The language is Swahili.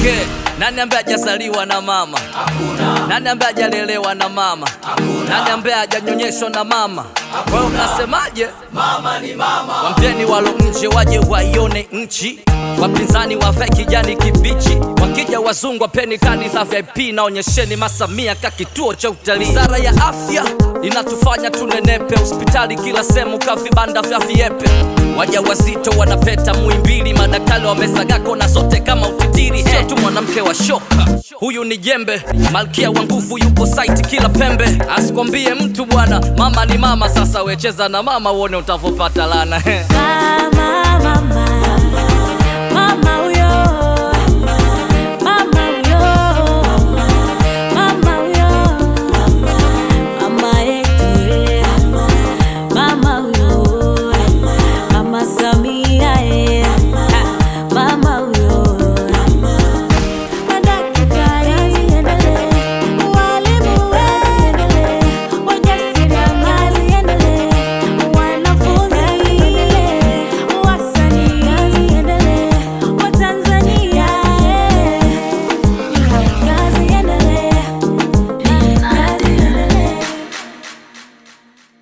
Okay, nani ambaye hajazaliwa na mama? Hakuna. Nani ambaye hajalelewa na mama? Hakuna. Nani ambaye hajanyonyeshwa na mama? Wewe unasemaje? Mama ni mama. Wampeni walo nje waje waione nchi. Wapinzani wavae kijani kibichi. Wakija wazungu wapeni kadi za VIP na onyesheni Masamia ka kituo cha utalii. Wizara ya afya inatufanya tunenepe, hospitali kila sehemu ka vibanda vya viepe. Wajawazito wanapeta Muhimbili, madaktari wamesaga kona zote kama utitiri. Sio tu mwanamke wa shoka, huyu ni jembe, malkia wa nguvu yupo site kila pembe. Asikwambie mtu bwana, mama ni mama. Sasa wecheza na mama uone utavopata lana. Mama